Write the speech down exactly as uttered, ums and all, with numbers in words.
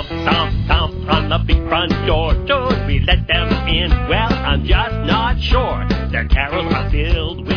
Stomp, stomp, stomp on the big front door. Should we let them in? Well, I'm just not sure. Their carols are filled with